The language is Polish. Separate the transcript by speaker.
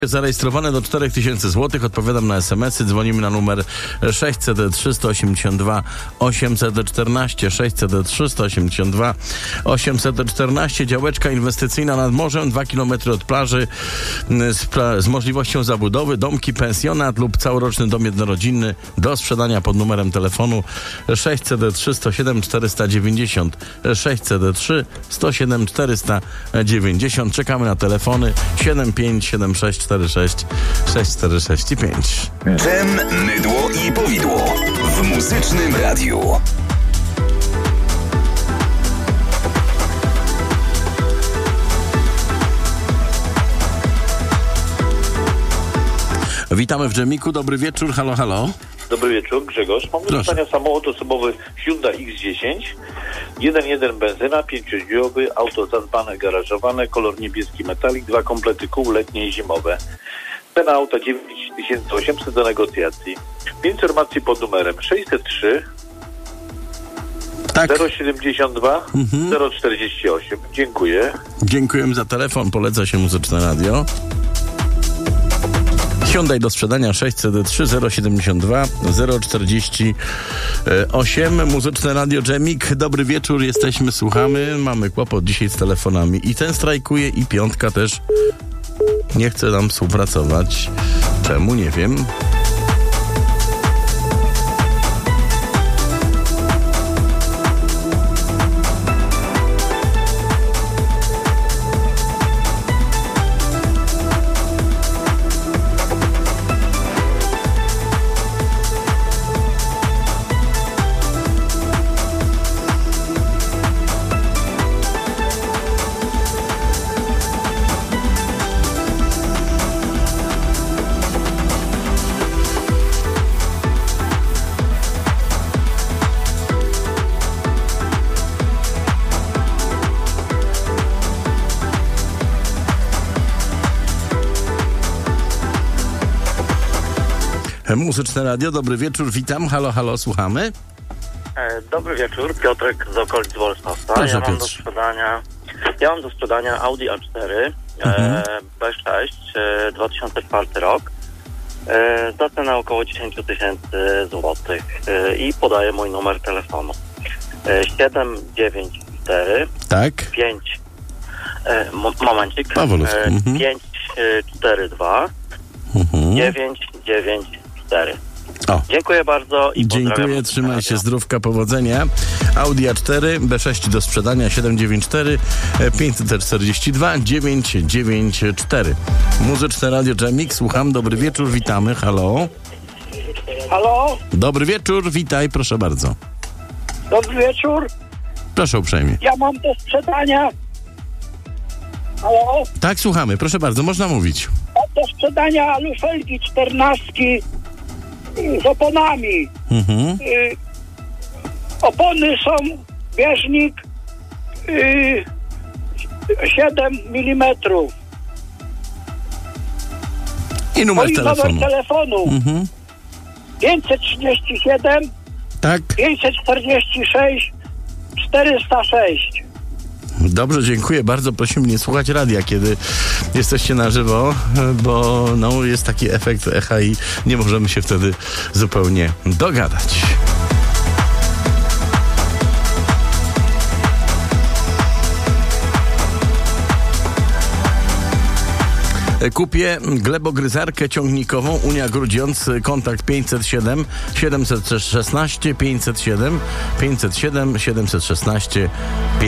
Speaker 1: Zarejestrowane do 4000 zł. Odpowiadam na SMS-y. Dzwonimy na numer 600 382 814 600 382 814. Działeczka inwestycyjna nad morzem, 2 km od plaży, z możliwością zabudowy, domki, pensjonat lub całoroczny dom jednorodzinny do sprzedania pod numerem telefonu 603 107 490 603 107 490. Czekamy na telefony 7576 46 6465.
Speaker 2: Dżem, mydło i powidło w Muzycznym Radiu.
Speaker 1: Witamy w Dżemiku. Dobry wieczór. Halo, halo.
Speaker 3: Dobry wieczór, Grzegorz. Mam do pytania samochód osobowy Hyundai X10, 1.1 benzyna, 5-drzwiowy, auto zadbane, garażowane, kolor niebieski metalik, 2 komplety kół letnie i zimowe. Cena auta 9800 do negocjacji. Informacji pod numerem 603
Speaker 1: Tak.
Speaker 3: 072 048. Dziękuję.
Speaker 1: Dziękujemy za telefon. Poleca się Muzyczne Radio. Hyundai do sprzedania 603 072 048. Muzyczne Radio Dżemik. Dobry wieczór, jesteśmy, słuchamy. Mamy kłopot dzisiaj z telefonami. I ten strajkuje, i piątka też nie chce nam współpracować. Czemu? Nie wiem. Muzyczne Radio, dobry wieczór, witam. Halo, halo, słuchamy.
Speaker 4: Dobry wieczór, Piotrek z okolic Wolsztowca.
Speaker 1: Proszę,
Speaker 4: Ja mam do sprzedania Audi A4 B6 2004 rok za cenę około 10 000 złotych i podaję mój numer telefonu 794
Speaker 1: Tak.
Speaker 4: 5 momencik
Speaker 1: Pawolowski.
Speaker 4: 542 994.
Speaker 1: O.
Speaker 4: Dziękuję bardzo i pozdrawiam.
Speaker 1: Dziękuję, trzymaj się, zdrówka, powodzenia. Audi A4 B6 do sprzedania 794 542 994. Muzyczne Radio Dżemik, słucham, dobry wieczór, witamy, halo.
Speaker 5: Halo?
Speaker 1: Dobry wieczór, witaj, proszę bardzo.
Speaker 5: Dobry wieczór.
Speaker 1: Proszę uprzejmie.
Speaker 5: Ja mam do sprzedania. Halo?
Speaker 1: Tak, słuchamy, proszę bardzo, można mówić.
Speaker 5: Mam do sprzedania lufelki 14 z oponami. Opony są bieżnik 7 mm.
Speaker 1: I numer
Speaker 5: Mój
Speaker 1: telefonu.
Speaker 5: numer telefonu 537
Speaker 1: Tak.
Speaker 5: 546 406.
Speaker 1: Dobrze, dziękuję bardzo. Prosimy nie słuchać radia, kiedy jesteście na żywo, bo no, jest taki efekt echa i nie możemy się wtedy zupełnie dogadać. Kupię glebogryzarkę ciągnikową Unia Grudziądz, kontakt 507 716 507 507 716